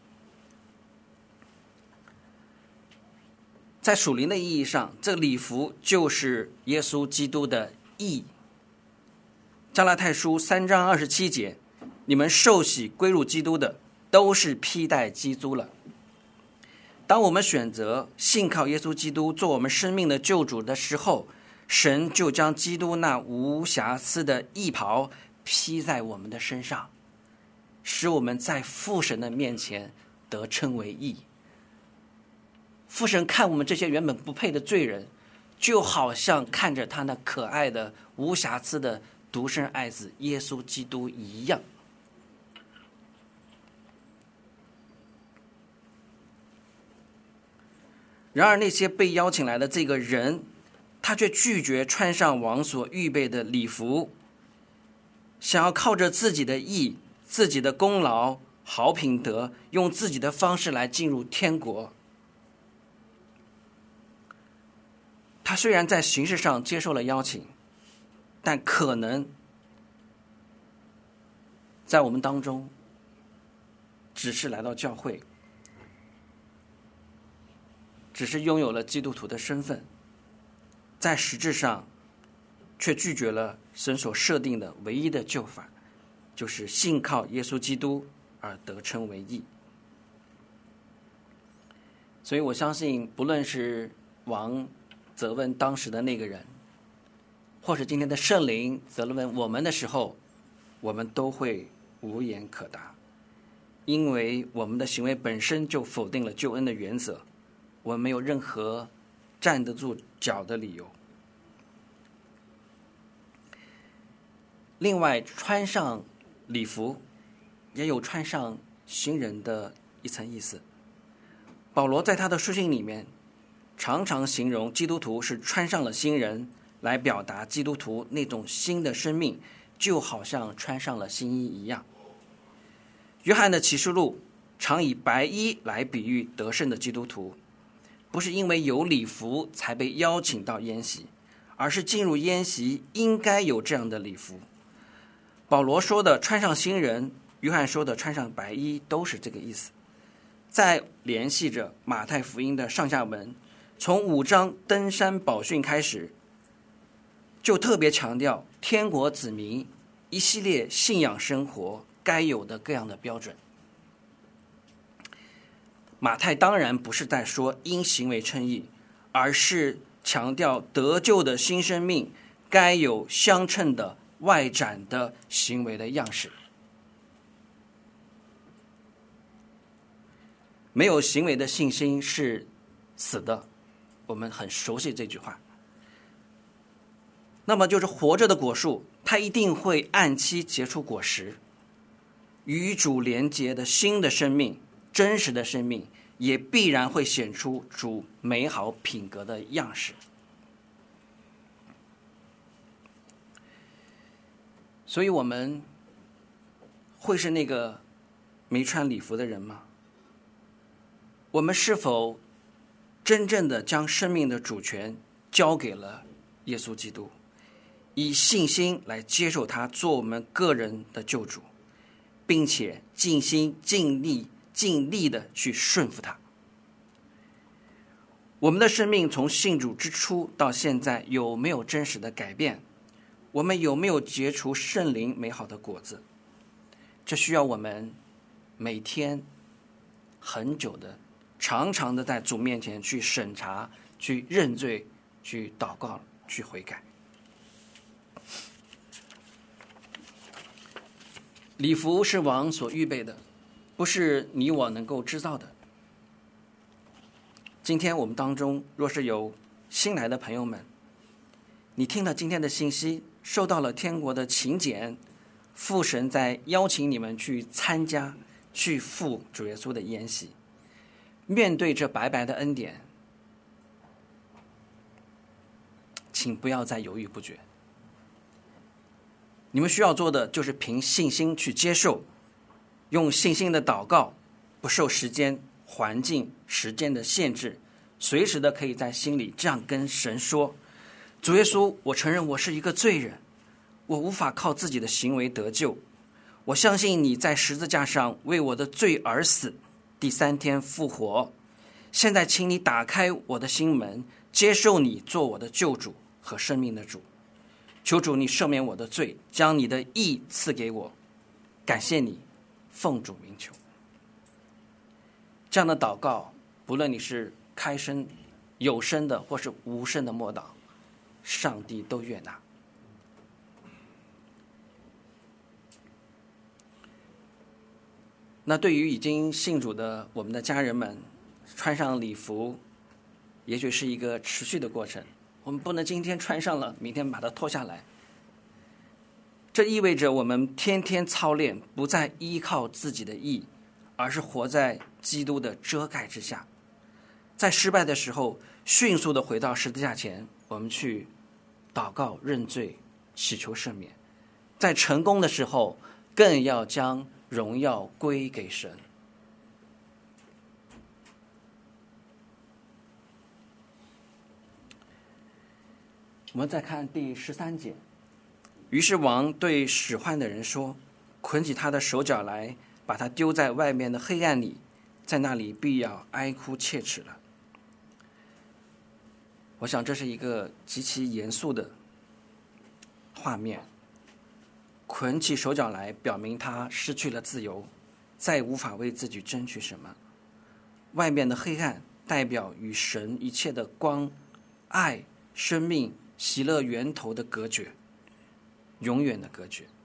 在属灵的意义上，这礼服就是耶稣基督的义。加拉太书三章二十七节，你们受洗归入基督的，都是披戴基督了。当我们选择信靠耶稣基督做我们生命的救主的时候，神就将基督那无瑕疵的义袍披在我们的身上，使我们在父神的面前得称为义。父神看我们这些原本不配的罪人，就好像看着他那可爱的无瑕疵的独生爱子耶稣基督一样。然而那些被邀请来的这个人，他却拒绝穿上王所预备的礼服，想要靠着自己的义、自己的功劳、好品德，用自己的方式来进入天国。 他虽然在形式上接受了邀请，但可能在我们当中只是来到教会，只是拥有了基督徒的身份，在实质上却拒绝了神所设定的唯一的救法，就是信靠耶稣基督而得称为义。所以我相信，不论是王责问当时的那个人，或是今天的圣灵责问我们的时候，我们都会无言可答，因为我们的行为本身就否定了救恩的原则，我们没有任何站得住脚的理由。另外，穿上礼服也有穿上新人的一层意思。保罗在他的书信里面常常形容基督徒是穿上了新人，来表达基督徒那种新的生命就好像穿上了新衣一样。约翰的启示录常以白衣来比喻得胜的基督徒，不是因为有礼服才被邀请到宴席，而是进入宴席应该有这样的礼服。保罗说的穿上新人，约翰说的穿上白衣，都是这个意思。再联系着马太福音的上下文，从五章登山宝训开始，就特别强调天国子民一系列信仰生活该有的各样的标准。马太当然不是在说因行为称义，而是强调得救的新生命该有相称的外展的行为的样式。没有行为的信心是死的，我们很熟悉这句话。那么就是活着的果树，它一定会按期结出果实。与主连结的新的生命，真实的生命，也必然会显出主美好品格的样式。所以我们会是那个没穿礼服的人吗？我们是否真正的将生命的主权交给了耶稣基督，以信心来接受他做我们个人的救主，并且尽心尽力尽力的去顺服他？我们的生命从信主之初到现在有没有真实的改变？我们有没有结出圣灵美好的果子？这需要我们每天很久的常常的在主面前去审查，去认罪，去祷告，去悔改。礼服是王所预备的，不是你我能够知道的。今天我们当中若是有新来的朋友们，你听了今天的信息，受到了天国的请柬，父神在邀请你们去参加，去赴主耶稣的宴席。面对这白白的恩典，请不要再犹豫不决。你们需要做的就是凭信心去接受，用信心的祷告，不受时间、环境、时间的限制，随时的可以在心里这样跟神说：主耶稣，我承认我是一个罪人，我无法靠自己的行为得救，我相信你在十字架上为我的罪而死，第三天复活。现在请你打开我的心门，接受你做我的救主和生命的主。求主你赦免我的罪，将你的义赐给我。感谢你，奉主名求。这样的祷告，不论你是开声、有声的或是无声的默祷，上帝都悦纳。那对于已经信主的我们的家人们，穿上礼服也许是一个持续的过程，我们不能今天穿上了，明天把它脱下来。这意味着我们天天操练，不再依靠自己的义，而是活在基督的遮盖之下。在失败的时候，迅速的回到十字架前，我们去祷告认罪，祈求赦免。在成功的时候，更要将荣耀归给神。 我们再看第十三节。于是王对使唤的人说：捆起他的手脚来，把他丢在外面的黑暗里，在那里必要哀哭切齿了。我想这是一个极其严肃的画面。捆起手脚来，表明他失去了自由，再无法为自己争取什么。外面的黑暗代表与神一切的光、爱、生命、喜乐源头的隔绝，永远的隔绝。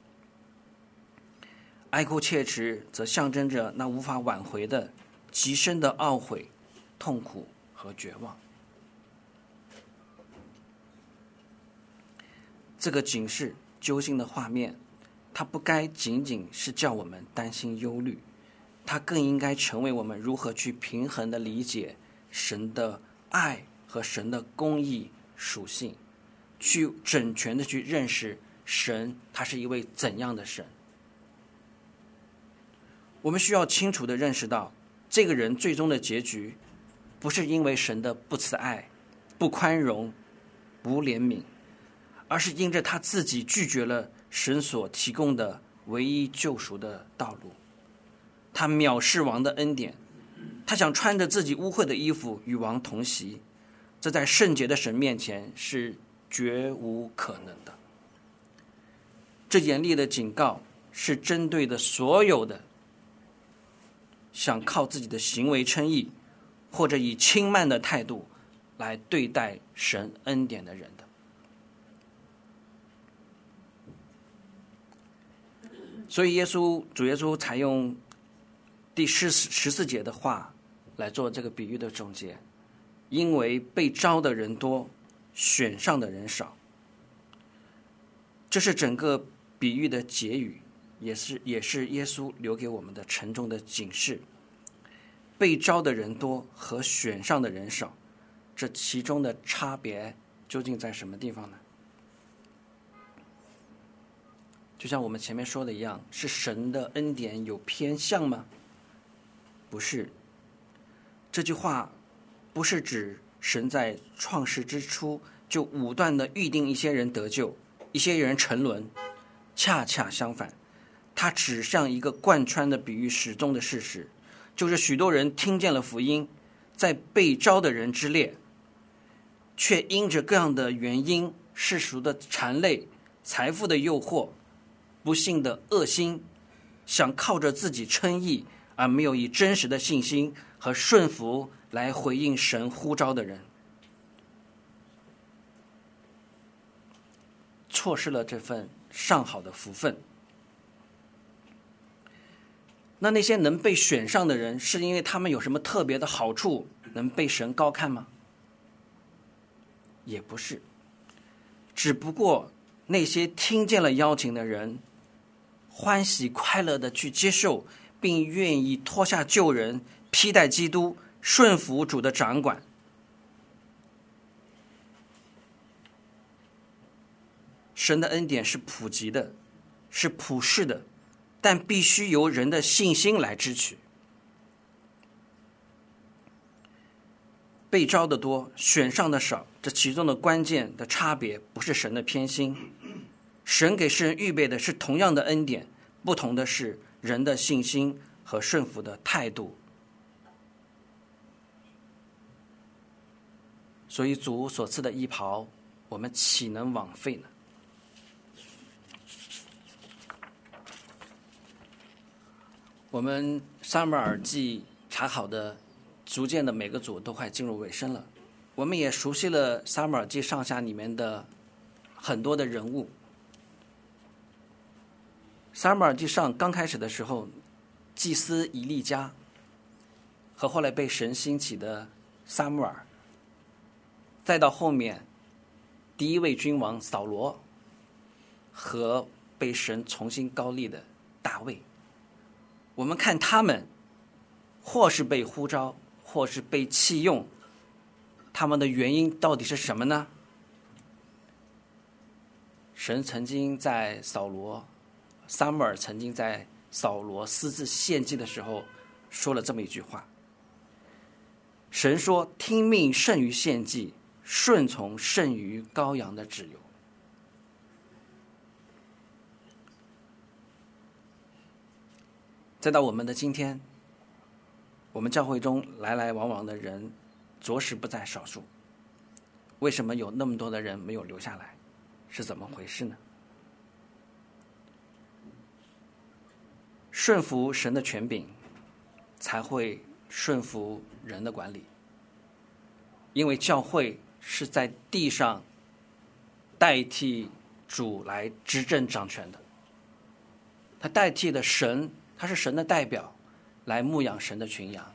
哀哭切齿则象征着那无法挽回的极深的懊悔、痛苦和绝望。这个警示揪心的画面，它不该仅仅是叫我们担心忧虑，它更应该成为我们如何去平衡的理解神的爱和神的公义属性，去整全的去认识神他是一位怎样的神。我们需要清楚的认识到，这个人最终的结局不是因为神的不慈爱、不宽容、无怜悯，而是因着他自己拒绝了神所提供的唯一救赎的道路。他藐视王的恩典，他想穿着自己污秽的衣服与王同席，这在圣洁的神面前是绝无可能的。这严厉的警告是针对的所有的想靠自己的行为称义，或者以轻慢的态度来对待神恩典的人的。所以耶稣主耶稣才用第十十四节的话来做这个比喻的总结，因为被招的人多，选上的人少。这是整个比喻的结语，也是也是耶稣留给我们的沉重的警示。被招的人多和选上的人少，这其中的差别究竟在什么地方呢？就像我们前面说的一样，是神的恩典有偏向吗？不是。这句话不是指神在创世之初就武断的预定一些人得救，一些人沉沦，恰恰相反，它指向一个贯穿的比喻始终的事实，就是许多人听见了福音，在被招的人之列，却因着各样的原因，世俗的缠累、财富的诱惑、不幸的恶心，想靠着自己称义，而没有以真实的信心和顺服来回应神呼召的人，错失了这份上好的福分。那那些能被选上的人，是因为他们有什么特别的好处能被神高看吗？也不是，只不过那些听见了邀请的人，欢喜快乐的去接受，并愿意脱下旧人，披戴基督，顺服主的掌管。神的恩典是普及的，是普世的，但必须由人的信心来支取。被招的多，选上的少，这其中的关键的差别不是神的偏心，神给世人预备的是同样的恩典，不同的是人的信心和顺服的态度。所以主所赐的衣袍，我们岂能枉费呢？我们撒母耳记查好的逐渐的每个组都快进入尾声了，我们也熟悉了撒母耳记上下里面的很多的人物。撒母耳记上刚开始的时候，祭司以利家和后来被神兴起的撒母耳，再到后面第一位君王扫罗和被神重新高立的大卫，我们看他们或是被呼召，或是被弃用，他们的原因到底是什么呢？神曾经在扫罗撒母耳曾经在扫罗私自献祭的时候说了这么一句话，神说听命胜于献祭， 顺从胜于羔羊的脂油。再到我们的今天，我们教会中来来往往的人着实不在少数。为什么有那么多的人没有留下来？是怎么回事呢？顺服神的权柄，才会顺服人的管理。因为教会是在地上代替主来执政掌权的，他代替了神，他是神的代表，来牧养神的群羊。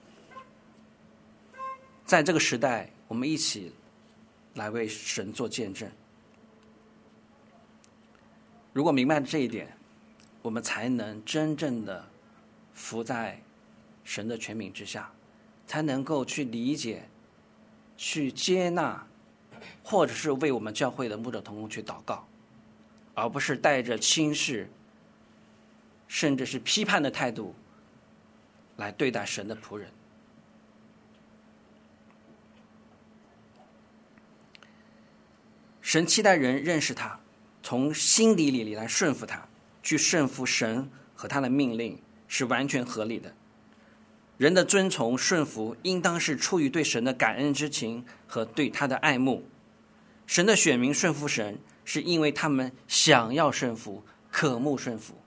在这个时代，我们一起来为神做见证。如果明白这一点，我们才能真正的服在神的权柄之下，才能够去理解、去接纳，或者是为我们教会的牧者同工去祷告，而不是带着轻视甚至是批判的态度来对待神的仆人。神期待人认识他，从心底里来顺服他，去顺服神和他的命令，是完全合理的。人的遵从顺服应当是出于对神的感恩之情和对他的爱慕。神的选民顺服神，是因为他们想要顺服，渴慕顺服。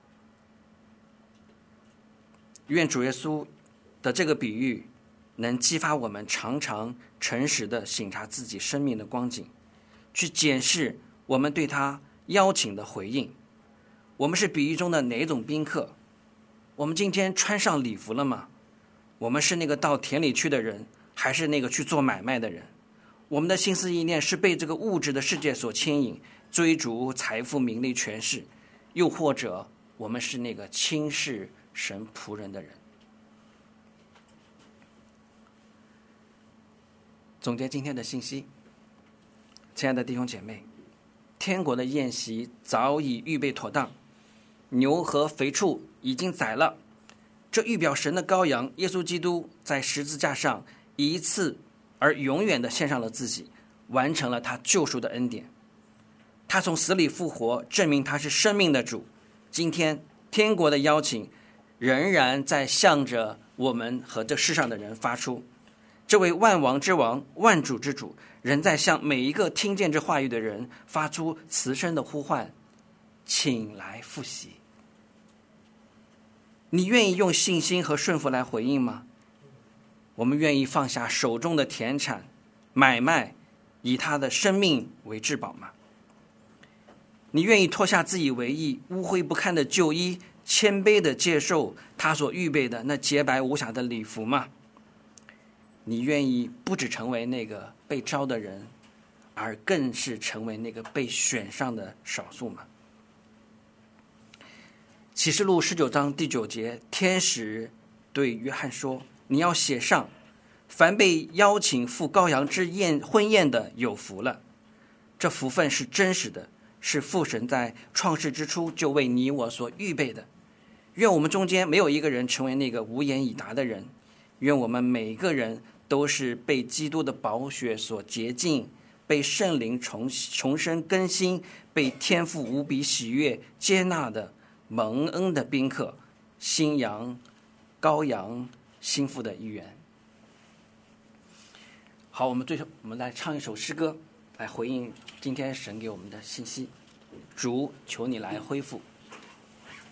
愿主耶稣的这个比喻能激发我们常常诚实地省察自己生命的光景，去检视我们对他邀请的回应。我们是比喻中的哪种宾客？我们今天穿上礼服了吗？我们是那个到田里去的人，还是那个去做买卖的人？我们的心思意念是被这个物质的世界所牵引，追逐财富、名利、权势，又或者我们是那个轻视神仆人的人？总结今天的信息，亲爱的弟兄姐妹，天国的宴席早已预备妥当，牛和肥畜已经宰了，这预表神的羔羊耶稣基督在十字架上一次而永远的献上了自己，完成了他救赎的恩典。他从死里复活，证明他是生命的主。今天天国的邀请仍然在向着我们和这世上的人发出。这位万王之王、万主之主，仍在向每一个听见这话语的人发出慈声的呼唤：请来复习。你愿意用信心和顺服来回应吗？我们愿意放下手中的田产买卖，以他的生命为至宝吗？你愿意脱下自以为意、污秽不堪的旧衣，谦卑地接受他所预备的那洁白无瑕的礼服吗？你愿意不只成为那个被招的人，而更是成为那个被选上的少数吗？启示录十九章第九节，天使对约翰说：你要写上，凡被邀请赴羔羊之宴婚宴的有福了。这福分是真实的，是父神在创世之初就为你我所预备的。愿我们中间没有一个人成为那个无言以答的人，愿我们每个人都是被基督的宝血所洁净，被圣灵重重生更新，被天父无比喜悦接纳的蒙恩的宾客，新羊羔羊心腹的一员。好，我们最后我们来唱一首诗歌，来回应今天神给我们的信息。主，求你来恢复。